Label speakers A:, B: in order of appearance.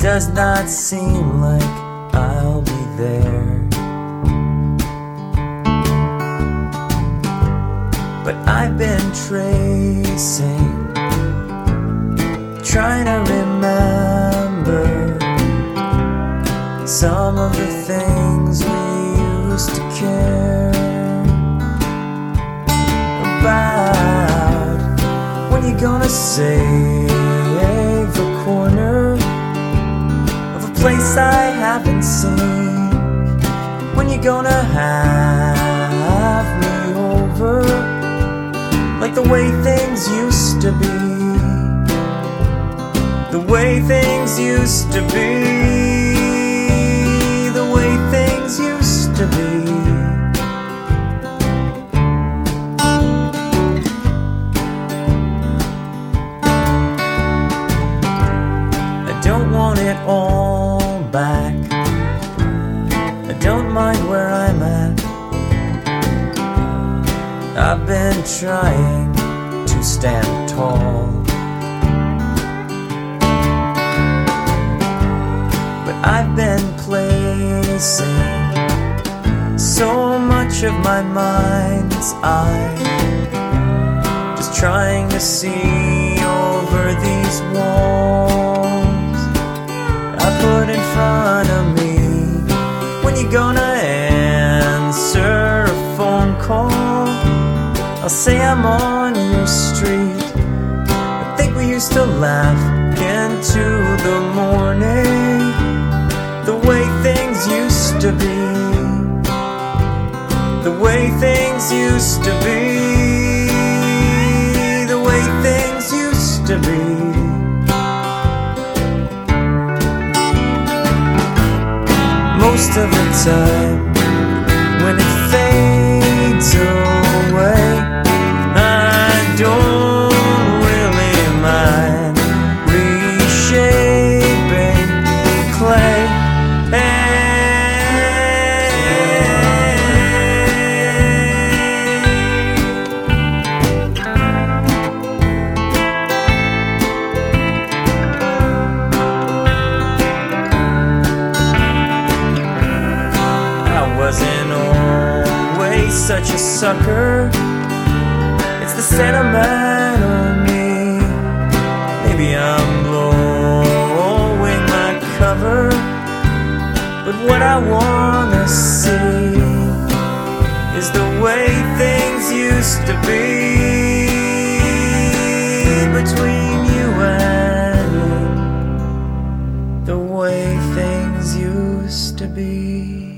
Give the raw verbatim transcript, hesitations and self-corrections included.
A: does not seem like I'll be there. But I've been tracing, trying to remember some of the things we used to care about. When you gonna save a corner of a place I haven't seen? When you gonna have me over like the way things used to be? The way things used to be. The way things used to be. I don't want it all back. I don't mind where I'm at. I've been trying to stand tall, but I've been placing so much of my mind's eye, just trying to see over these walls I put in front of me. When you gonna answer a phone call? I'll say I'm on your street. I think we used to laugh into the morning, the way things used to be. The way things used to be. The way things used to be. Most of the time, when it fades away, I don't really mind reshaping clay. I wasn't always such a sucker. It's the sentimental me. Maybe I'm blowing my cover, but what I wanna see is the way things used to be between you and me. The way things used to be.